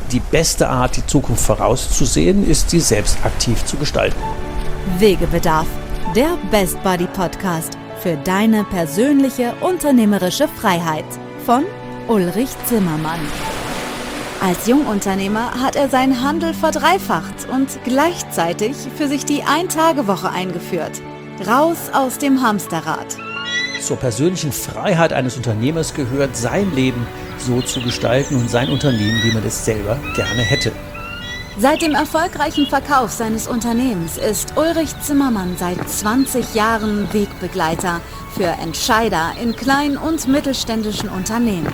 die beste Art, die Zukunft vorauszusehen, ist, sie selbst aktiv zu gestalten. Wegebedarf, der Best Buddy Podcast für deine persönliche unternehmerische Freiheit von Ulrich Zimmermann. Als Jungunternehmer hat er seinen Handel verdreifacht und gleichzeitig für sich die Ein-Tage-Woche eingeführt. Raus aus dem Hamsterrad. Zur persönlichen Freiheit eines Unternehmers gehört, sein Leben so zu gestalten und sein Unternehmen, wie man es selber gerne hätte. Seit dem erfolgreichen Verkauf seines Unternehmens ist Ulrich Zimmermann seit 20 Jahren Wegbegleiter für Entscheider in kleinen und mittelständischen Unternehmen.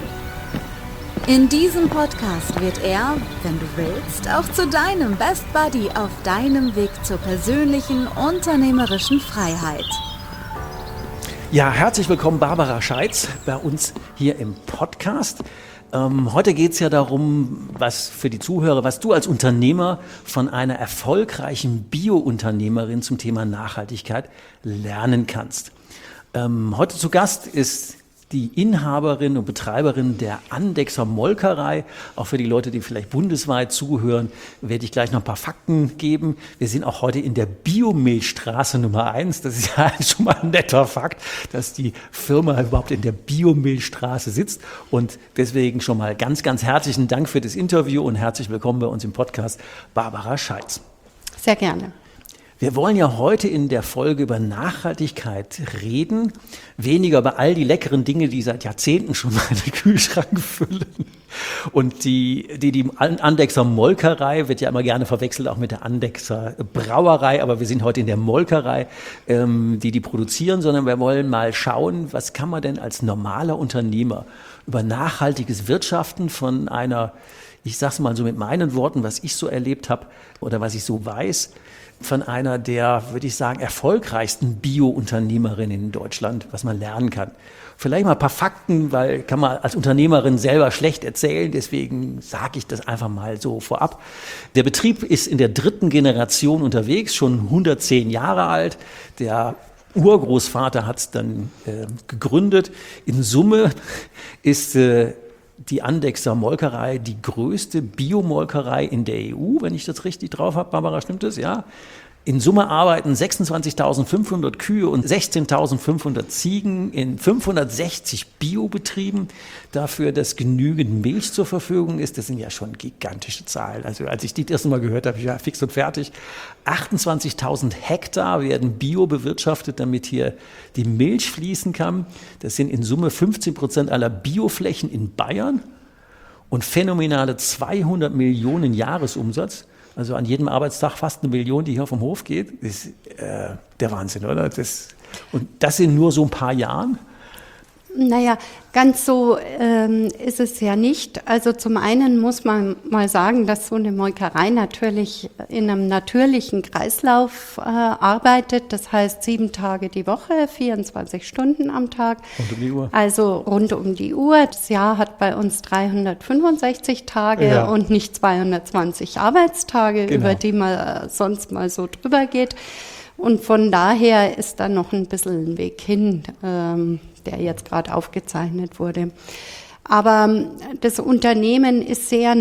In diesem Podcast wird er, wenn du willst, auch zu deinem Best Buddy auf deinem Weg zur persönlichen unternehmerischen Freiheit. Ja, herzlich willkommen Barbara Scheitz bei uns hier im Podcast. Heute geht es ja darum, was für die Zuhörer, was du als Unternehmer von einer erfolgreichen Bio-Unternehmerin zum Thema Nachhaltigkeit lernen kannst. Heute zu Gast ist die Inhaberin und Betreiberin der Andechser Molkerei. Auch für die Leute, die vielleicht bundesweit zuhören, werde ich gleich noch ein paar Fakten geben. Wir sind auch heute in der Biomilchstraße Nummer 1. Das ist ja schon mal ein netter Fakt, dass die Firma überhaupt in der Biomilchstraße sitzt. Und deswegen schon mal ganz, ganz herzlichen Dank für das Interview und herzlich willkommen bei uns im Podcast, Barbara Scheitz. Sehr gerne. Wir wollen ja heute in der Folge über Nachhaltigkeit reden, weniger über all die leckeren Dinge, die seit Jahrzehnten schon meinen Kühlschrank füllen. Und die Andechser Molkerei wird ja immer gerne verwechselt, auch mit der Andechser Brauerei, aber wir sind heute in der Molkerei, die produzieren, sondern wir wollen mal schauen, was kann man denn als normaler Unternehmer über nachhaltiges Wirtschaften von einer, ich sag's mal so mit meinen Worten, was ich so erlebt habe oder was ich so weiß, von einer der, würde ich sagen, erfolgreichsten Bio-Unternehmerinnen in Deutschland, was man lernen kann. Vielleicht mal ein paar Fakten, weil kann man als Unternehmerin selber schlecht erzählen, deswegen sage ich das einfach mal so vorab. Der Betrieb ist in der 3. Generation unterwegs, schon 110 Jahre alt. Der Urgroßvater hat es dann gegründet. In Summe ist die Andechser Molkerei die größte Biomolkerei in der EU, wenn ich das richtig drauf habe. Barbara, stimmt das? Ja. In Summe arbeiten 26.500 Kühe und 16.500 Ziegen in 560 Biobetrieben. Dafür, dass genügend Milch zur Verfügung ist, das sind ja schon gigantische Zahlen. Also als ich die das erste Mal gehört habe, ja fix und fertig. 28.000 Hektar werden bio bewirtschaftet, damit hier die Milch fließen kann. Das sind in Summe 15% aller Bioflächen in Bayern und phänomenale 200 Millionen Jahresumsatz. Also an jedem Arbeitstag fast 1 Million, die hier vom Hof geht. Das ist der Wahnsinn, oder? Und das in nur so ein paar Jahren? Naja, ganz so ist es ja nicht. Also zum einen muss man mal sagen, dass so eine Molkerei natürlich in einem natürlichen Kreislauf arbeitet. Das heißt 7 Tage die Woche, 24 Stunden am Tag. Rund um die Uhr. Also rund um die Uhr. Das Jahr hat bei uns 365 Tage und nicht 220 Arbeitstage, genau, über die man sonst mal so drüber geht. Und von daher ist da noch ein bisschen ein Weg hin, der jetzt gerade aufgezeichnet wurde. Aber das Unternehmen ist sehr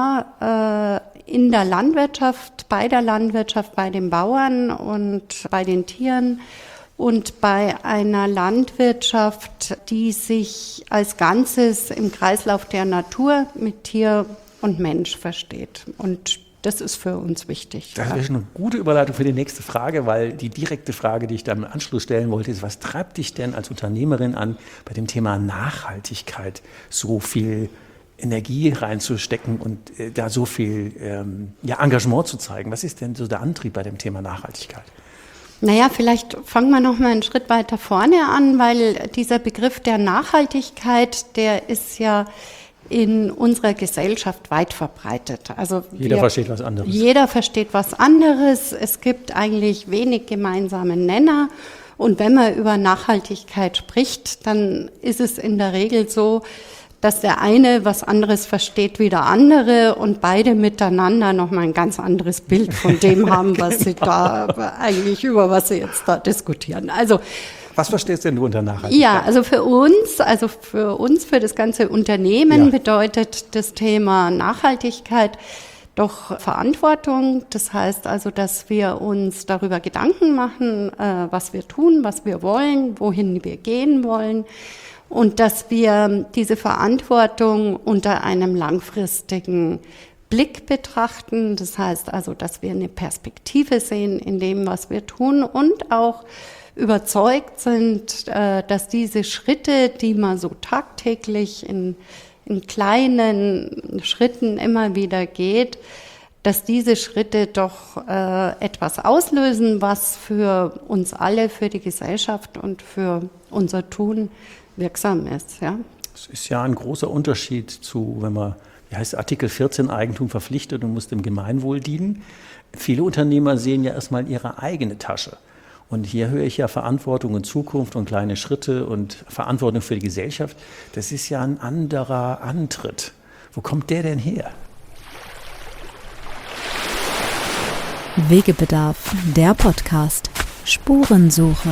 nah in der Landwirtschaft, bei den Bauern und bei den Tieren und bei einer Landwirtschaft, die sich als Ganzes im Kreislauf der Natur mit Tier und Mensch versteht. Und das ist für uns wichtig. Das ist eine gute Überleitung für die nächste Frage, weil die direkte Frage, die ich dann im Anschluss stellen wollte, ist, was treibt dich denn als Unternehmerin an, bei dem Thema Nachhaltigkeit so viel Energie reinzustecken und da so viel Engagement zu zeigen? Was ist denn so der Antrieb bei dem Thema Nachhaltigkeit? Naja, vielleicht fangen wir noch mal einen Schritt weiter vorne an, weil dieser Begriff der Nachhaltigkeit, der ist ja in unserer Gesellschaft weit verbreitet. Also jeder versteht was anderes. Jeder versteht was anderes. Es gibt eigentlich wenig gemeinsame Nenner. Und wenn man über Nachhaltigkeit spricht, dann ist es in der Regel so, dass der eine was anderes versteht wie der andere und beide miteinander nochmal ein ganz anderes Bild von dem haben, was sie da eigentlich über was sie jetzt da diskutieren. Also Was verstehst denn du unter Nachhaltigkeit? Ja, also für uns, für das ganze Unternehmen bedeutet das Thema Nachhaltigkeit doch Verantwortung. Das heißt also, dass wir uns darüber Gedanken machen, was wir tun, was wir wollen, wohin wir gehen wollen. Und dass wir diese Verantwortung unter einem langfristigen Blick betrachten. Das heißt also, dass wir eine Perspektive sehen in dem, was wir tun und auch überzeugt sind, dass diese Schritte, die man so tagtäglich in kleinen Schritten immer wieder geht, dass diese Schritte doch etwas auslösen, was für uns alle, für die Gesellschaft und für unser Tun wirksam ist. Ja? Es ist ja ein großer Unterschied zu, wenn man, Artikel 14 Eigentum verpflichtet und muss dem Gemeinwohl dienen. Viele Unternehmer sehen ja erstmal ihre eigene Tasche. Und hier höre ich ja Verantwortung in Zukunft und kleine Schritte und Verantwortung für die Gesellschaft. Das ist ja ein anderer Antritt. Wo kommt der denn her? Wegebedarf, der Podcast. Spurensuche.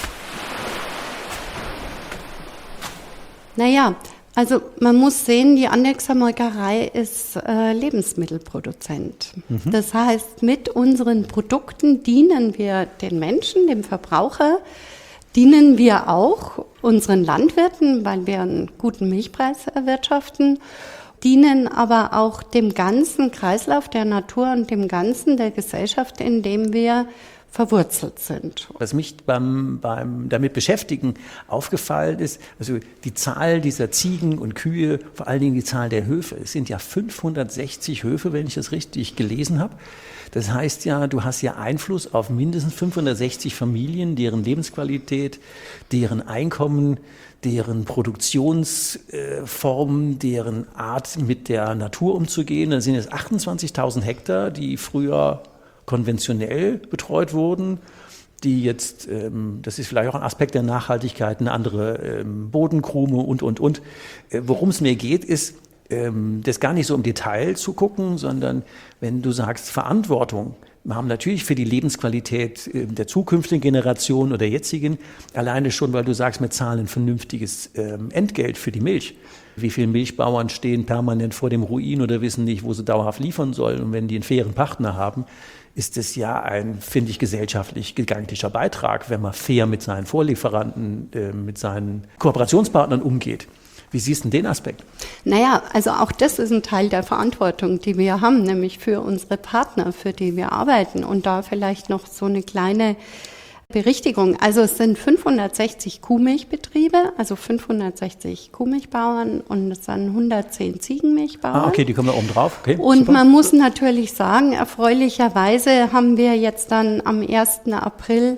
Naja, also man muss sehen, die Andechser Molkerei ist Lebensmittelproduzent. Das heißt, mit unseren Produkten dienen wir den Menschen, dem Verbraucher, dienen wir auch unseren Landwirten, weil wir einen guten Milchpreis erwirtschaften, dienen aber auch dem ganzen Kreislauf der Natur und dem Ganzen der Gesellschaft, in dem wir verwurzelt sind. Was mich beim damit Beschäftigen aufgefallen ist, also die Zahl dieser Ziegen und Kühe, vor allen Dingen die Zahl der Höfe. Es sind ja 560 Höfe, wenn ich das richtig gelesen habe. Das heißt ja, du hast ja Einfluss auf mindestens 560 Familien, deren Lebensqualität, deren Einkommen, deren Produktionsformen, deren Art mit der Natur umzugehen. Da sind es 28.000 Hektar, die früher konventionell betreut wurden, die jetzt, das ist vielleicht auch ein Aspekt der Nachhaltigkeit, eine andere Bodenkrume und. Worum es mir geht, ist, das gar nicht so im Detail zu gucken, sondern wenn du sagst Verantwortung, wir haben natürlich für die Lebensqualität der zukünftigen Generation oder jetzigen, alleine schon, weil du sagst, wir zahlen ein vernünftiges Entgelt für die Milch. Wie viele Milchbauern stehen permanent vor dem Ruin oder wissen nicht, wo sie dauerhaft liefern sollen. Und wenn die einen fairen Partner haben, ist es ja ein, finde ich, gesellschaftlich gigantischer Beitrag, wenn man fair mit seinen Vorlieferanten, mit seinen Kooperationspartnern umgeht. Wie siehst du den Aspekt? Naja, also auch das ist ein Teil der Verantwortung, die wir haben, nämlich für unsere Partner, für die wir arbeiten. Und da vielleicht noch so eine kleine Berichtigung. Also es sind 560 Kuhmilchbetriebe, also 560 Kuhmilchbauern und es sind 110 Ziegenmilchbauern. Ah, okay, die kommen da oben drauf. Okay, und super. Man muss natürlich sagen, erfreulicherweise haben wir jetzt dann am 1. April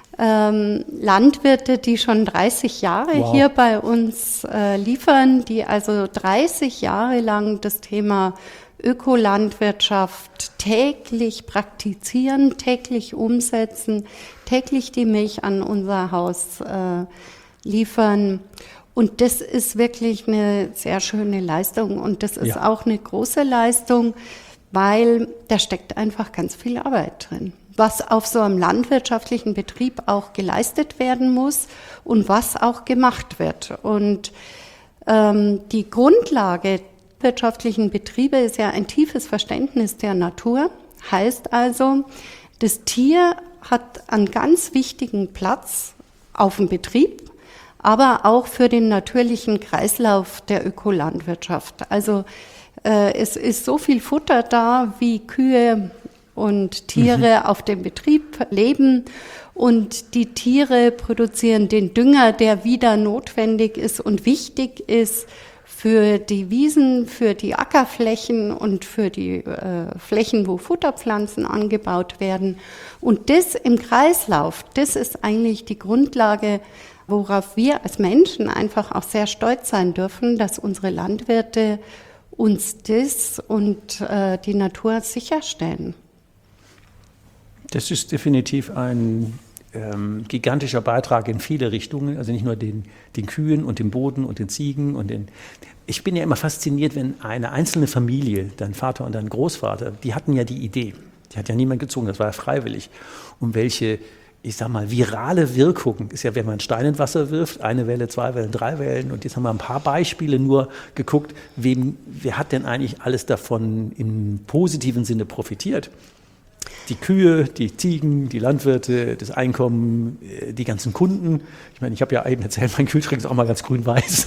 Landwirte, die schon 30 Jahre hier bei uns liefern, die also 30 Jahre lang das Thema Ökolandwirtschaft täglich praktizieren, täglich umsetzen, täglich die Milch an unser Haus liefern. Und das ist wirklich eine sehr schöne Leistung und das ist auch eine große Leistung, weil da steckt einfach ganz viel Arbeit drin, was auf so einem landwirtschaftlichen Betrieb auch geleistet werden muss und was auch gemacht wird. Und die Grundlage wirtschaftlichen Betriebe ist ja ein tiefes Verständnis der Natur. Heißt also, das Tier hat einen ganz wichtigen Platz auf dem Betrieb, aber auch für den natürlichen Kreislauf der Ökolandwirtschaft. Also es ist so viel Futter da, wie Kühe und Tiere auf dem Betrieb leben. Und die Tiere produzieren den Dünger, der wieder notwendig ist und wichtig ist für die Wiesen, für die Ackerflächen und für die Flächen, wo Futterpflanzen angebaut werden. Und das im Kreislauf, das ist eigentlich die Grundlage, worauf wir als Menschen einfach auch sehr stolz sein dürfen, dass unsere Landwirte uns das und die Natur sicherstellen. Das ist definitiv ein gigantischer Beitrag in viele Richtungen, also nicht nur den Kühen und dem Boden und den Ziegen und ich bin ja immer fasziniert, wenn eine einzelne Familie, dein Vater und dein Großvater, die hatten ja die Idee, die hat ja niemand gezwungen, das war ja freiwillig, um welche ich sag mal, virale Wirkung ist ja, wenn man einen Stein in Wasser wirft, 1 Welle, 2 Wellen, 3 Wellen. Und jetzt haben wir ein paar Beispiele nur geguckt, wer hat denn eigentlich alles davon im positiven Sinne profitiert? Die Kühe, die Ziegen, die Landwirte, das Einkommen, die ganzen Kunden. Ich meine, ich habe ja eben erzählt, mein Kühlschrank ist auch mal ganz grün-weiß.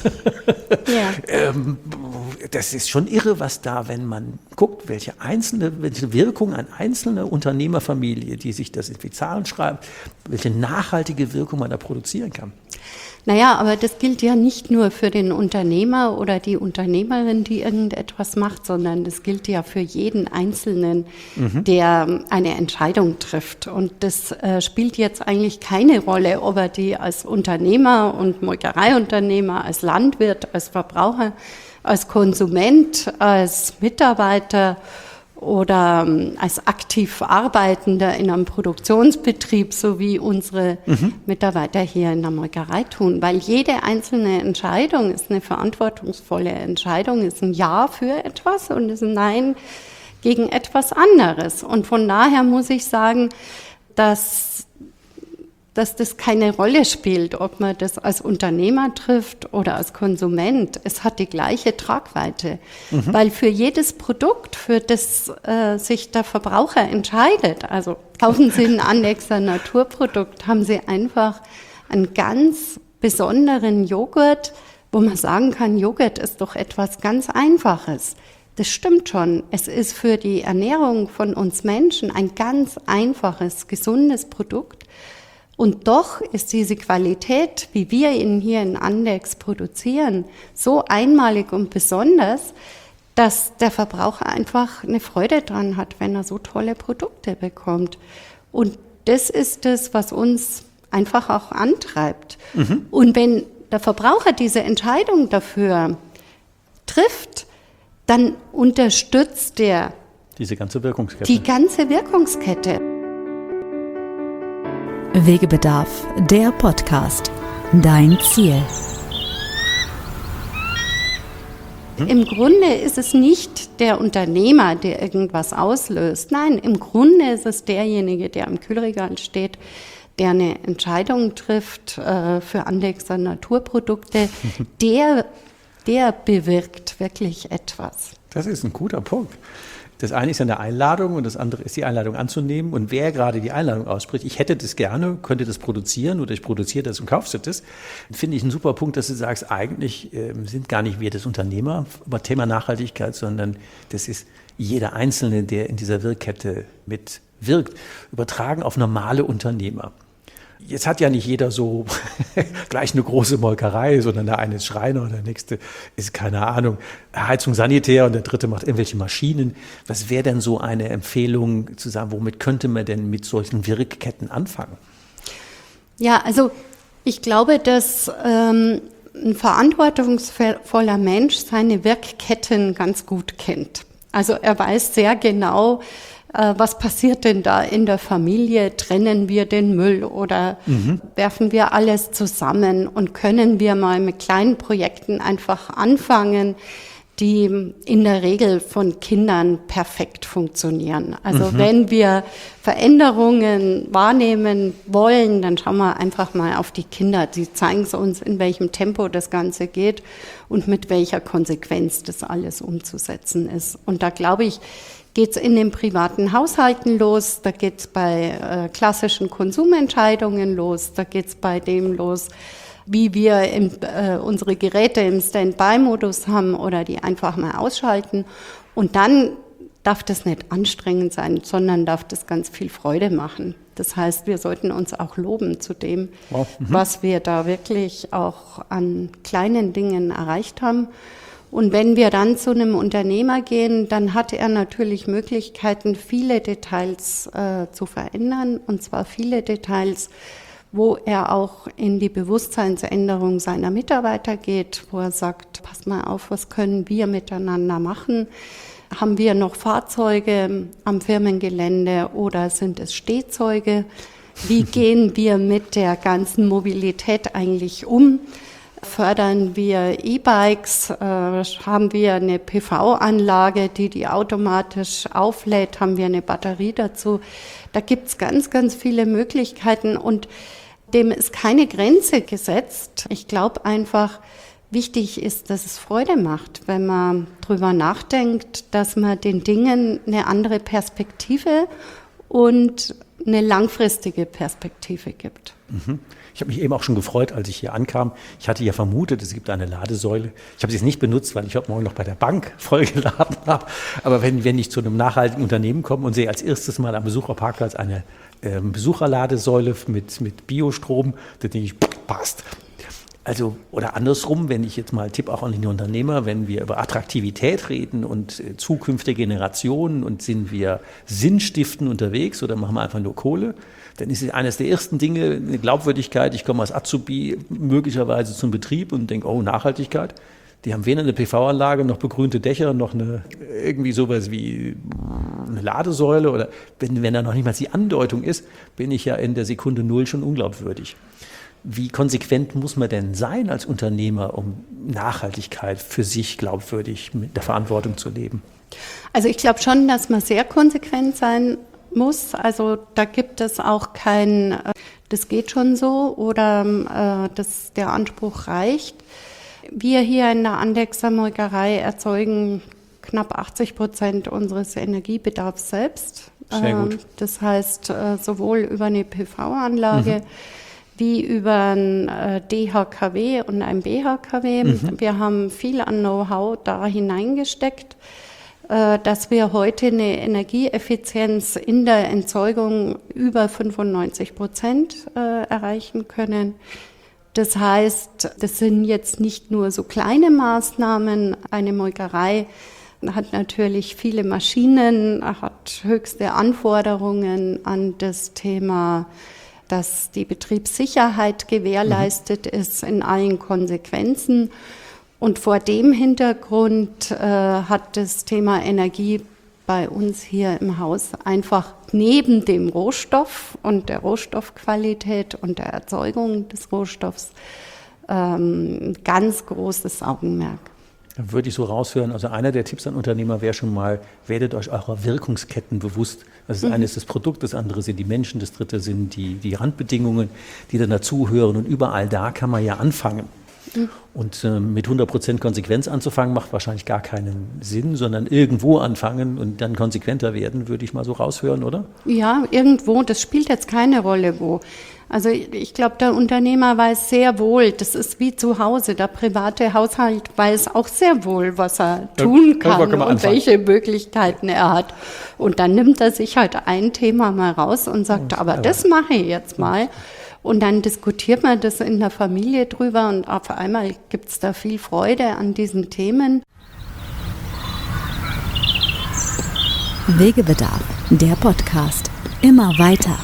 Ja. Das ist schon irre, was da, wenn man guckt, welche Wirkung eine einzelne Unternehmerfamilie, die sich das in die Zahlen schreibt, welche nachhaltige Wirkung man da produzieren kann. Naja, aber das gilt ja nicht nur für den Unternehmer oder die Unternehmerin, die irgendetwas macht, sondern das gilt ja für jeden Einzelnen, der eine Entscheidung trifft. Und das spielt jetzt eigentlich keine Rolle, ob er die als Unternehmer und Molkereiunternehmer, als Landwirt, als Verbraucher, als Konsument, als Mitarbeiter oder als aktiv Arbeitender in einem Produktionsbetrieb, so wie unsere Mitarbeiter hier in der Molkerei tun. Weil jede einzelne Entscheidung ist eine verantwortungsvolle Entscheidung, ist ein Ja für etwas und ist ein Nein gegen etwas anderes. Und von daher muss ich sagen, dass das keine Rolle spielt, ob man das als Unternehmer trifft oder als Konsument. Es hat die gleiche Tragweite, weil für jedes Produkt, für das sich der Verbraucher entscheidet, also kaufen Sie ein Andexer Naturprodukt, haben Sie einfach einen ganz besonderen Joghurt, wo man sagen kann, Joghurt ist doch etwas ganz Einfaches. Das stimmt schon. Es ist für die Ernährung von uns Menschen ein ganz einfaches, gesundes Produkt. Und doch ist diese Qualität, wie wir ihn hier in Andex produzieren, so einmalig und besonders, dass der Verbraucher einfach eine Freude dran hat, wenn er so tolle Produkte bekommt. Und das ist es, was uns einfach auch antreibt. Und wenn der Verbraucher diese Entscheidung dafür trifft, dann unterstützt er diese ganze Wirkungskette. Die ganze Wirkungskette. Wegebedarf, der Podcast. Dein Ziel. Im Grunde ist es nicht der Unternehmer, der irgendwas auslöst. Nein, im Grunde ist es derjenige, der am Kühlregal steht, der eine Entscheidung trifft für Andexer Naturprodukte. Der bewirkt wirklich etwas. Das ist ein guter Punkt. Das eine ist eine Einladung und das andere ist die Einladung anzunehmen. Und wer gerade die Einladung ausspricht, ich hätte das gerne, könnte das produzieren oder ich produziere das und kaufst du das, finde ich einen super Punkt, dass du sagst, eigentlich sind gar nicht wir das Unternehmer über Thema Nachhaltigkeit, sondern das ist jeder Einzelne, der in dieser Wirkkette mitwirkt, übertragen auf normale Unternehmer. Jetzt hat ja nicht jeder so gleich eine große Molkerei, sondern der eine ist Schreiner und der nächste ist, keine Ahnung, Heizung, Sanitär und der dritte macht irgendwelche Maschinen. Was wäre denn so eine Empfehlung zu sagen, womit könnte man denn mit solchen Wirkketten anfangen? Ja, also ich glaube, dass ein verantwortungsvoller Mensch seine Wirkketten ganz gut kennt. Also er weiß sehr genau, was passiert denn da in der Familie? Trennen wir den Müll oder werfen wir alles zusammen und können wir mal mit kleinen Projekten einfach anfangen, die in der Regel von Kindern perfekt funktionieren. Also wenn wir Veränderungen wahrnehmen wollen, dann schauen wir einfach mal auf die Kinder. Die zeigen es uns, in welchem Tempo das Ganze geht und mit welcher Konsequenz das alles umzusetzen ist. Und da glaube ich, geht es in den privaten Haushalten los, da geht es bei klassischen Konsumentscheidungen los, da geht es bei dem los, wie wir unsere Geräte im Standby-Modus haben oder die einfach mal ausschalten. Und dann darf das nicht anstrengend sein, sondern darf das ganz viel Freude machen. Das heißt, wir sollten uns auch loben zu dem, was wir da wirklich auch an kleinen Dingen erreicht haben. Und wenn wir dann zu einem Unternehmer gehen, dann hat er natürlich Möglichkeiten, viele Details zu verändern, und zwar viele Details, wo er auch in die Bewusstseinsänderung seiner Mitarbeiter geht, wo er sagt, pass mal auf, was können wir miteinander machen? Haben wir noch Fahrzeuge am Firmengelände oder sind es Stehzeuge? Wie gehen wir mit der ganzen Mobilität eigentlich um? fördern wir E-Bikes, haben wir eine PV-Anlage, die automatisch auflädt, haben wir eine Batterie dazu. Da gibt's ganz, ganz viele Möglichkeiten und dem ist keine Grenze gesetzt. Ich glaube einfach, wichtig ist, dass es Freude macht, wenn man drüber nachdenkt, dass man den Dingen eine andere Perspektive und eine langfristige Perspektive gibt. Ich habe mich eben auch schon gefreut, als ich hier ankam. Ich hatte ja vermutet, es gibt eine Ladesäule. Ich habe sie jetzt nicht benutzt, weil ich heute Morgen noch bei der Bank vollgeladen habe. Aber wenn ich zu einem nachhaltigen Unternehmen komme und sehe als erstes mal am Besucherparkplatz eine Besucherladesäule mit Biostrom, dann denke ich, passt. Also, oder andersrum, wenn ich jetzt mal Tipp auch an den Unternehmer, wenn wir über Attraktivität reden und zukünftige Generationen und sind wir sinnstiftend unterwegs oder machen wir einfach nur Kohle, dann ist es eines der ersten Dinge, eine Glaubwürdigkeit. Ich komme als Azubi möglicherweise zum Betrieb und denke, oh, Nachhaltigkeit. Die haben weder eine PV-Anlage, noch begrünte Dächer, noch irgendwie sowas wie eine Ladesäule. Oder wenn da noch nicht mal die Andeutung ist, bin ich ja in der Sekunde Null schon unglaubwürdig. Wie konsequent muss man denn sein als Unternehmer, um Nachhaltigkeit für sich glaubwürdig mit der Verantwortung zu leben? Also ich glaube schon, dass man sehr konsequent sein muss. Also da gibt es auch kein, das geht schon so oder der Anspruch reicht. Wir hier in der Andechser Molkerei erzeugen knapp 80% unseres Energiebedarfs selbst. Sehr gut. Das heißt, sowohl über eine PV-Anlage wie über ein DHKW und ein BHKW. Wir haben viel an Know-how da hineingesteckt, dass wir heute eine Energieeffizienz in der Erzeugung über 95% erreichen können. Das heißt, das sind jetzt nicht nur so kleine Maßnahmen. Eine Molkerei hat natürlich viele Maschinen, hat höchste Anforderungen an das Thema, dass die Betriebssicherheit gewährleistet ist in allen Konsequenzen. Und vor dem Hintergrund hat das Thema Energie bei uns hier im Haus einfach neben dem Rohstoff und der Rohstoffqualität und der Erzeugung des Rohstoffs ein ganz großes Augenmerk. Da würde ich so raushören, also einer der Tipps an Unternehmer wäre schon mal, werdet euch eurer Wirkungsketten bewusst. Das eine ist das Produkt, das andere sind die Menschen, das dritte sind die Randbedingungen, die dann dazuhören. Und überall da kann man ja anfangen. Und mit 100% Konsequenz anzufangen, macht wahrscheinlich gar keinen Sinn, sondern irgendwo anfangen und dann konsequenter werden, würde ich mal so raushören, oder? Ja, irgendwo, das spielt jetzt keine Rolle, wo. Also ich glaube, der Unternehmer weiß sehr wohl, das ist wie zu Hause, der private Haushalt weiß auch sehr wohl, was er tun kann und welche Möglichkeiten er hat. Und dann nimmt er sich halt ein Thema mal raus und sagt, aber das mache ich jetzt mal. Und dann diskutiert man das in der Familie drüber und auf einmal gibt es da viel Freude an diesen Themen. Wegebedarf, der Podcast. Immer weiter.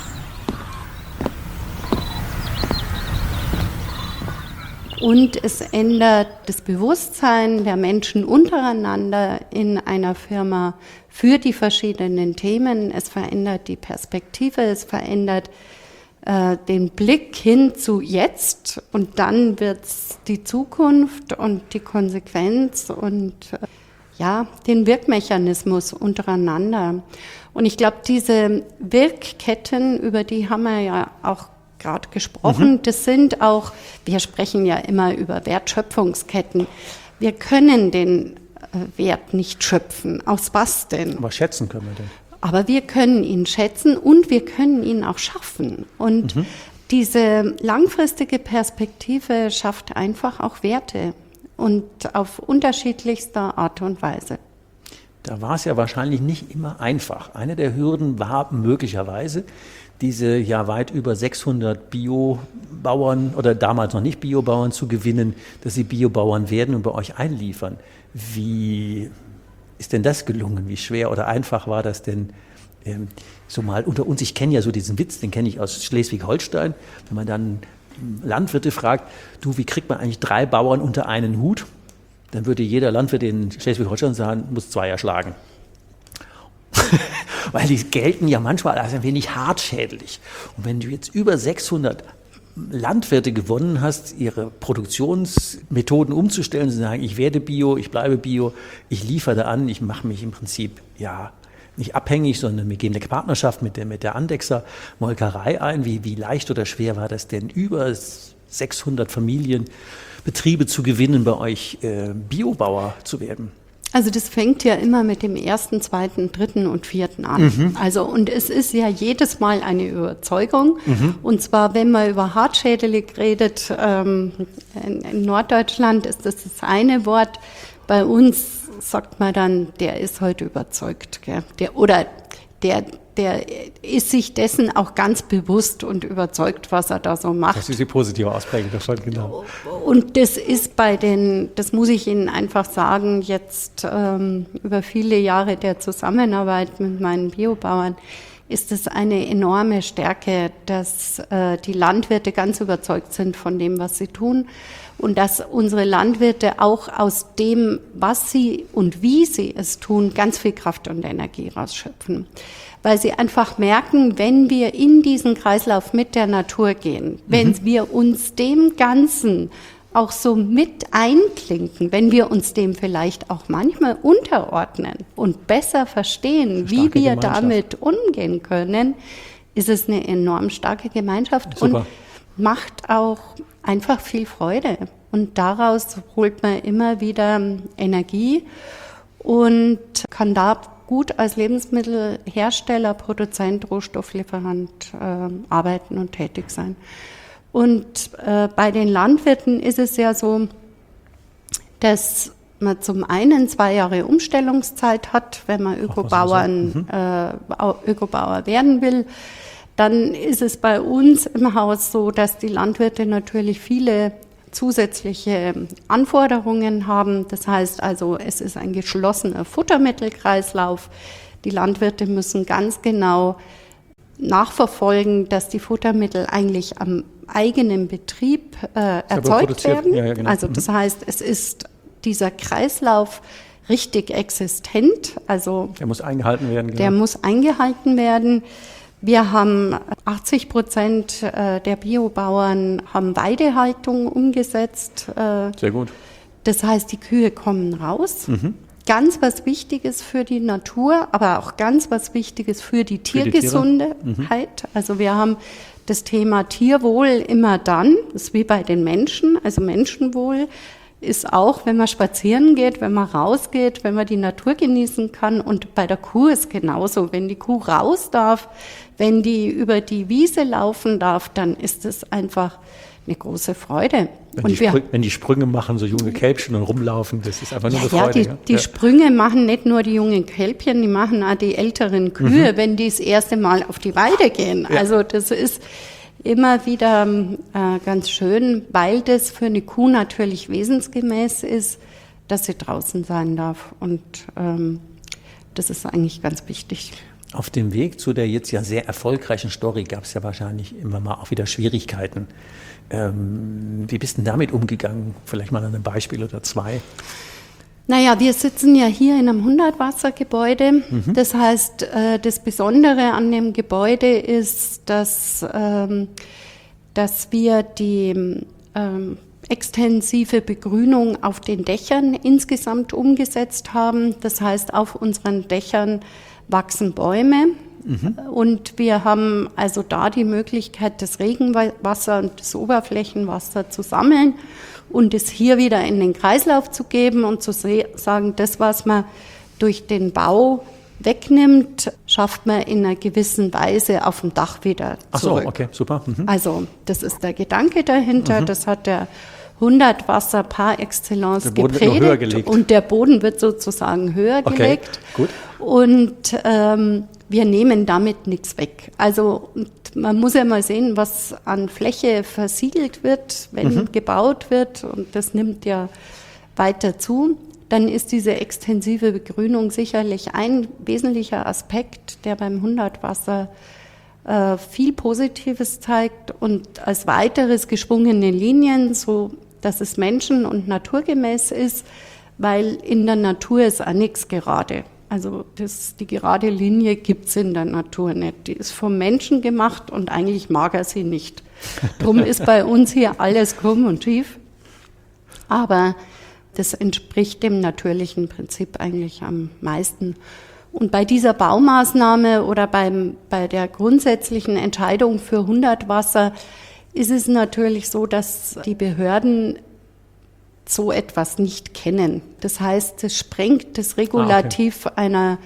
Und es ändert das Bewusstsein der Menschen untereinander in einer Firma für die verschiedenen Themen. Es verändert die Perspektive, es verändert den Blick hin zu jetzt und dann wird's die Zukunft und die Konsequenz und den Wirkmechanismus untereinander. Und ich glaube, diese Wirkketten, über die haben wir ja auch gerade gesprochen, das sind auch, wir sprechen ja immer über Wertschöpfungsketten. Wir können den Wert nicht schöpfen. Aus was denn? Aber schätzen können wir den. Aber wir können ihn schätzen und wir können ihn auch schaffen. Und diese langfristige Perspektive schafft einfach auch Werte und auf unterschiedlichster Art und Weise. Da war es ja wahrscheinlich nicht immer einfach. Eine der Hürden war möglicherweise, diese ja weit über 600 Biobauern oder damals noch nicht Biobauern zu gewinnen, dass sie Biobauern werden und bei euch einliefern. Wie ist denn das gelungen? Wie schwer oder einfach war das denn? So mal unter uns, ich kenne ja so diesen Witz, den kenne ich aus Schleswig-Holstein, wenn man dann Landwirte fragt, du, wie kriegt man eigentlich 3 Bauern unter einen Hut? Dann würde jeder Landwirt in Schleswig-Holstein sagen, muss 2 erschlagen. Weil die gelten ja manchmal als ein wenig hartschädlich. Und wenn du jetzt über 600 Landwirte gewonnen hast, ihre Produktionsmethoden umzustellen, zu sagen, ich werde Bio, ich bleibe Bio, ich liefere an, ich mache mich im Prinzip nicht abhängig, sondern wir gehen eine Partnerschaft mit der Andechser Molkerei ein. Wie leicht oder schwer war das denn, über 600 Familienbetriebe zu gewinnen, bei euch Biobauer zu werden? Also das fängt ja immer mit dem 1., 2., 3. und 4. an. Also und es ist ja jedes Mal eine Überzeugung. Und zwar, wenn man über Hartschädelig redet, in Norddeutschland ist das eine Wort. Bei uns sagt man dann, der ist heute überzeugt. Gell? Der ist sich dessen auch ganz bewusst und überzeugt, was er da so macht. Das ist die positive Ausprägung davon, genau. Und das ist das muss ich Ihnen einfach sagen, jetzt über viele Jahre der Zusammenarbeit mit meinen Biobauern, ist es eine enorme Stärke, dass die Landwirte ganz überzeugt sind von dem, was sie tun und dass unsere Landwirte auch aus dem, was sie und wie sie es tun, ganz viel Kraft und Energie rausschöpfen. Weil sie einfach merken, wenn wir in diesen Kreislauf mit der Natur gehen, wenn wir uns dem Ganzen auch so mit einklinken, wenn wir uns dem vielleicht auch manchmal unterordnen und besser verstehen, wie wir damit umgehen können, ist es eine enorm starke Gemeinschaft. Super. Und macht auch einfach viel Freude. Und daraus holt man immer wieder Energie und kann da gut als Lebensmittelhersteller, Produzent, Rohstofflieferant arbeiten und tätig sein. Und bei den Landwirten ist es ja so, dass man zum einen 2 Jahre Umstellungszeit hat, wenn man Ökobauer werden will. Dann ist es bei uns im Haus so, dass die Landwirte natürlich viele zusätzliche Anforderungen haben. Das heißt also, es ist ein geschlossener Futtermittelkreislauf. Die Landwirte müssen ganz genau nachverfolgen, dass die Futtermittel eigentlich am eigenen Betrieb erzeugt werden. Ja, genau. Also das heißt, es ist dieser Kreislauf richtig existent. Also der muss eingehalten werden. Genau. Der muss eingehalten werden. Wir haben 80% der Biobauern haben Weidehaltung umgesetzt. Sehr gut. Das heißt, die Kühe kommen raus. Ganz was Wichtiges für die Natur, aber auch ganz was Wichtiges für die Tiergesundheit. Also wir haben das Thema Tierwohl immer dann, das ist wie bei den Menschen, also Menschenwohl ist auch, wenn man spazieren geht, wenn man rausgeht, wenn man die Natur genießen kann. Und bei der Kuh ist genauso. Wenn die Kuh raus darf, wenn die über die Wiese laufen darf, dann ist es einfach eine große Freude. Wenn die Sprünge machen, so junge Kälbchen und rumlaufen, das ist einfach nur eine Freude. Die Sprünge machen nicht nur die jungen Kälbchen, die machen auch die älteren Kühe, wenn die das erste Mal auf die Weide gehen. Ja. Also das ist immer wieder ganz schön, weil das für eine Kuh natürlich wesensgemäß ist, dass sie draußen sein darf. Und das ist eigentlich ganz wichtig. Auf dem Weg zu der jetzt ja sehr erfolgreichen Story gab es ja wahrscheinlich immer mal auch wieder Schwierigkeiten. Wie bist du denn damit umgegangen? Vielleicht mal ein Beispiel oder 2. Naja, wir sitzen ja hier in einem 100-Wasser-Gebäude. Das heißt, das Besondere an dem Gebäude ist, dass wir die extensive Begrünung auf den Dächern insgesamt umgesetzt haben. Das heißt, auf unseren Dächern wachsen Bäume. Und wir haben also da die Möglichkeit, das Regenwasser und das Oberflächenwasser zu sammeln und es hier wieder in den Kreislauf zu geben und zu sagen, das, was man durch den Bau wegnimmt, schafft man in einer gewissen Weise auf dem Dach wieder zurück. Ach so, okay, super. Also das ist der Gedanke dahinter, das hat der 100-Wasser par excellence gepredigt und der Boden wird sozusagen höher gelegt. Gut. Und wir nehmen damit nichts weg. Also man muss ja mal sehen, was an Fläche versiegelt wird, wenn gebaut wird und das nimmt ja weiter zu. Dann ist diese extensive Begrünung sicherlich ein wesentlicher Aspekt, der beim 100-Wasser viel Positives zeigt und als weiteres geschwungene Linien, so dass es menschen- und naturgemäß ist, weil in der Natur ist auch nichts gerade. Also die gerade Linie gibt es in der Natur nicht. Die ist vom Menschen gemacht und eigentlich mag er sie nicht. Drum ist bei uns hier alles krumm und schief. Aber das entspricht dem natürlichen Prinzip eigentlich am meisten. Und bei dieser Baumaßnahme oder bei der grundsätzlichen Entscheidung für 100 Wasser ist es natürlich so, dass die Behörden so etwas nicht kennen. Das heißt, es sprengt das Regulativ einer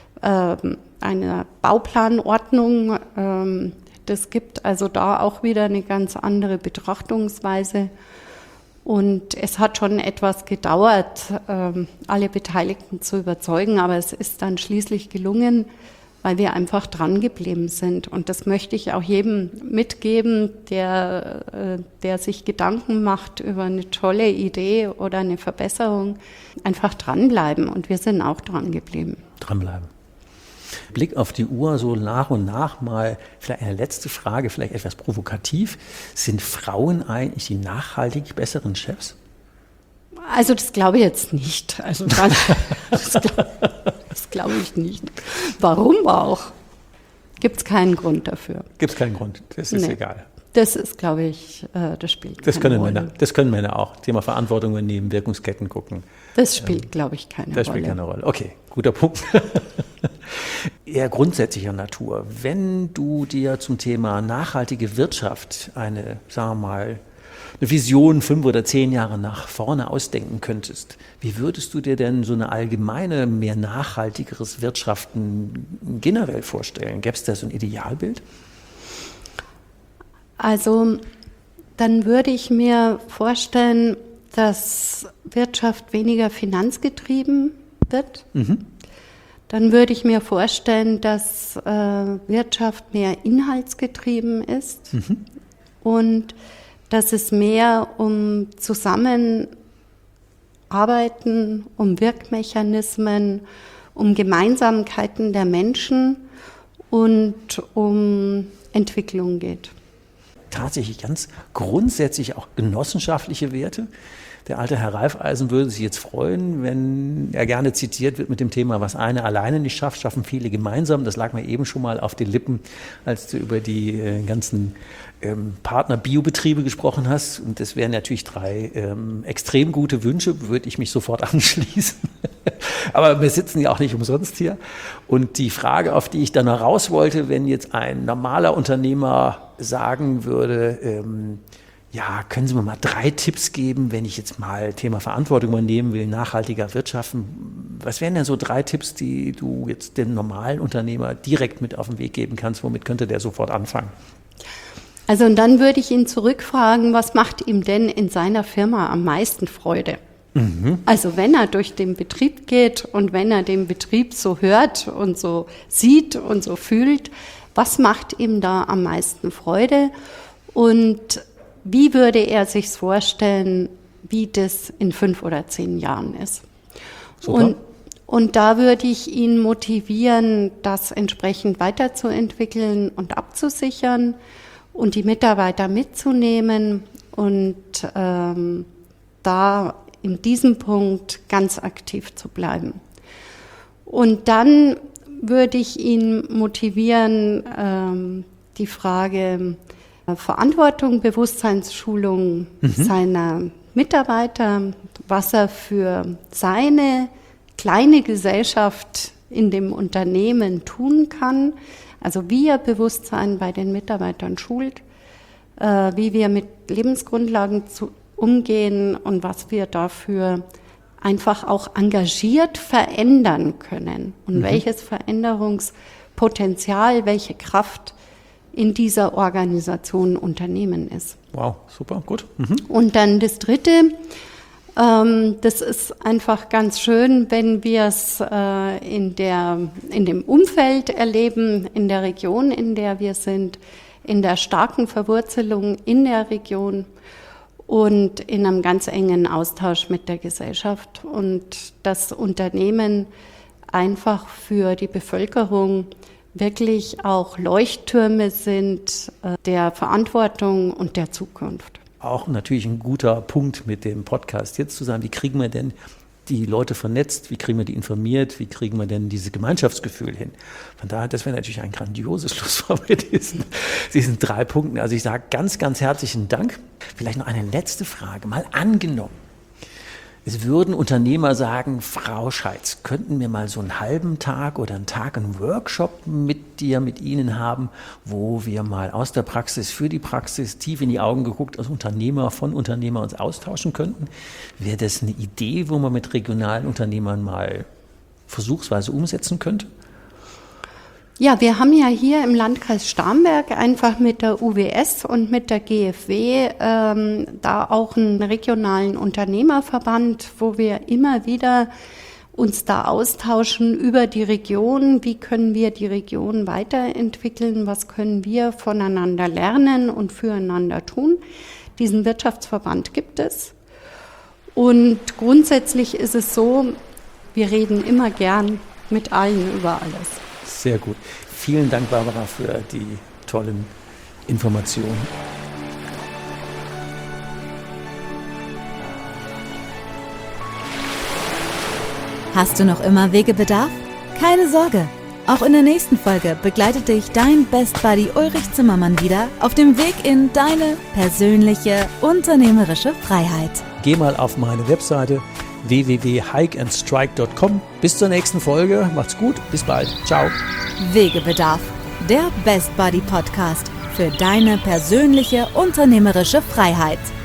Bauplanordnung. Das gibt also da auch wieder eine ganz andere Betrachtungsweise. Und es hat schon etwas gedauert, alle Beteiligten zu überzeugen, aber es ist dann schließlich gelungen, weil wir einfach dran geblieben sind. Und das möchte ich auch jedem mitgeben, der sich Gedanken macht über eine tolle Idee oder eine Verbesserung. Einfach dranbleiben. Und wir sind auch dran geblieben. Dranbleiben. Blick auf die Uhr, so nach und nach mal vielleicht eine letzte Frage, vielleicht etwas provokativ. Sind Frauen eigentlich die nachhaltig besseren Chefs? Also das glaube ich jetzt nicht. Also das glaube ich nicht. Warum auch? Gibt es keinen Grund dafür. Gibt es keinen Grund, das ist egal. Das ist, glaube ich, das spielt keine Rolle. Das können Männer auch. Thema Verantwortung übernehmen, Wirkungsketten gucken. Das spielt, glaube ich, keine Rolle. Das spielt keine Rolle. Okay, guter Punkt. Eher grundsätzlicher Natur. Wenn du dir zum Thema nachhaltige Wirtschaft eine Vision 5 oder 10 Jahre nach vorne ausdenken könntest, wie würdest du dir denn so eine allgemeine, mehr nachhaltigeres Wirtschaften generell vorstellen? Gäbe es da so ein Idealbild? Also dann würde ich mir vorstellen, dass Wirtschaft weniger finanzgetrieben wird. Mhm. Dann würde ich mir vorstellen, dass Wirtschaft mehr inhaltsgetrieben ist und dass es mehr um Zusammenarbeiten, um Wirkmechanismen, um Gemeinsamkeiten der Menschen und um Entwicklung geht. Tatsächlich ganz grundsätzlich auch genossenschaftliche Werte. Der alte Herr Raiffeisen würde sich jetzt freuen, wenn er gerne zitiert wird mit dem Thema, was einer alleine nicht schafft, schaffen viele gemeinsam. Das lag mir eben schon mal auf den Lippen, als du über die ganzen Partner-Biobetriebe gesprochen hast. Und das wären natürlich 3 extrem gute Wünsche, würde ich mich sofort anschließen. Aber wir sitzen ja auch nicht umsonst hier. Und die Frage, auf die ich dann noch raus wollte, wenn jetzt ein normaler Unternehmer sagen würde, können Sie mir mal 3 Tipps geben, wenn ich jetzt mal Thema Verantwortung übernehmen will, nachhaltiger wirtschaften. Was wären denn so 3 Tipps, die du jetzt dem normalen Unternehmer direkt mit auf den Weg geben kannst? Womit könnte der sofort anfangen? Also und dann würde ich ihn zurückfragen, was macht ihm denn in seiner Firma am meisten Freude? Mhm. Also wenn er durch den Betrieb geht und wenn er den Betrieb so hört und so sieht und so fühlt, was macht ihm da am meisten Freude? Und wie würde er sich vorstellen, wie das in 5 oder 10 Jahren ist? Und da würde ich ihn motivieren, das entsprechend weiterzuentwickeln und abzusichern und die Mitarbeiter mitzunehmen und da in diesem Punkt ganz aktiv zu bleiben. Und dann würde ich ihn motivieren, die Frage Verantwortung, Bewusstseinsschulung seiner Mitarbeiter, was er für seine kleine Gesellschaft in dem Unternehmen tun kann, also wie er Bewusstsein bei den Mitarbeitern schult, wie wir mit Lebensgrundlagen umgehen und was wir dafür einfach auch engagiert verändern können und welches Veränderungspotenzial, welche Kraft in dieser Organisation Unternehmen ist. Wow, super, gut. Und dann das Dritte, das ist einfach ganz schön, wenn wir es in dem Umfeld erleben, in der Region, in der wir sind, in der starken Verwurzelung in der Region und in einem ganz engen Austausch mit der Gesellschaft und das Unternehmen einfach für die Bevölkerung wirklich auch Leuchttürme sind der Verantwortung und der Zukunft. Auch natürlich ein guter Punkt mit dem Podcast jetzt zu sagen, wie kriegen wir denn die Leute vernetzt, wie kriegen wir die informiert, wie kriegen wir denn dieses Gemeinschaftsgefühl hin. Von daher, das wäre natürlich ein grandioses Schlusswort mit diesen 3 Punkten. Also ich sage ganz, ganz herzlichen Dank. Vielleicht noch eine letzte Frage, mal angenommen. Es würden Unternehmer sagen, Frau Scheitz, könnten wir mal so einen halben Tag oder einen Tag einen Workshop mit Ihnen haben, wo wir mal aus der Praxis für die Praxis tief in die Augen geguckt als Unternehmer von Unternehmer uns austauschen könnten. Wäre das eine Idee, wo man mit regionalen Unternehmern mal versuchsweise umsetzen könnte? Ja, wir haben ja hier im Landkreis Starnberg einfach mit der UWS und mit der GfW da auch einen regionalen Unternehmerverband, wo wir immer wieder uns da austauschen über die Region. Wie können wir die Region weiterentwickeln? Was können wir voneinander lernen und füreinander tun? Diesen Wirtschaftsverband gibt es. Und grundsätzlich ist es so, wir reden immer gern mit allen über alles. Sehr gut. Vielen Dank, Barbara, für die tollen Informationen. Hast du noch immer Wegebedarf? Keine Sorge. Auch in der nächsten Folge begleitet dich dein Best Buddy Ulrich Zimmermann wieder auf dem Weg in deine persönliche unternehmerische Freiheit. Geh mal auf meine Webseite www.hikeandstrike.com. Bis zur nächsten Folge. Macht's gut. Bis bald. Ciao. Wegebedarf, der Best Buddy Podcast für deine persönliche unternehmerische Freiheit.